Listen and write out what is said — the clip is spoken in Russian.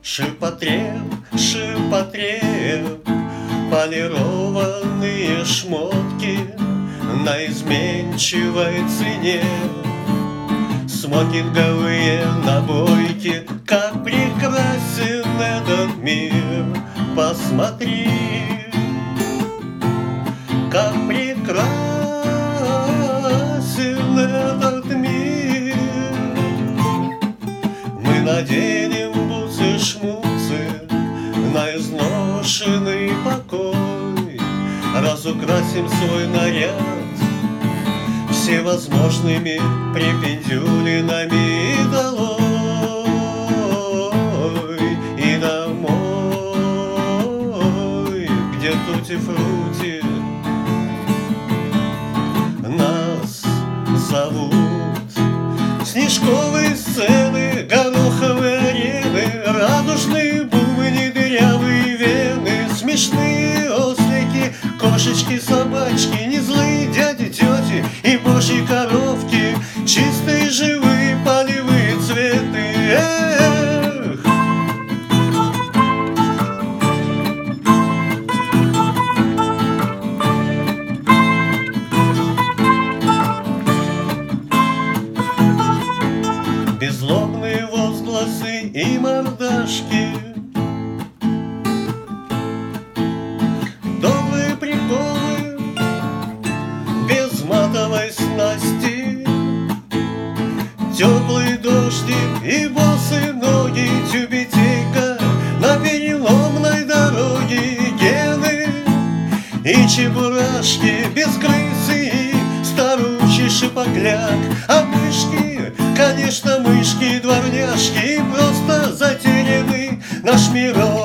Ширпотреб, ширпотреб, полированные шмотки на изменчивой цене. Смокинговые набойки, как прекрасен этот мир. Посмотри, как прекрасен этот мир. Мы наденем бусы-шмуцы на изношенный покой, разукрасим свой наряд всевозможными препендюлинами и долой, и домой, где тути-фрути нас зовут. Снежковые сцены, гороховые арены, радужные бубни, дырявые вены, смешные ослики, кошечки, собачки, не злые дяди, тети и божьи коровки, чистые, живые, полевые цветы. Эх! Беззлобные возгласы и мордашки, добрые приколы без матовой снасти, теплый дождик и босые ноги, тюбетейка на переломной дороге, гены и чебурашки без крысы и старучий шипокляк, а мышки, конечно, мышки, дворняжки, просто затерянный наш мирок.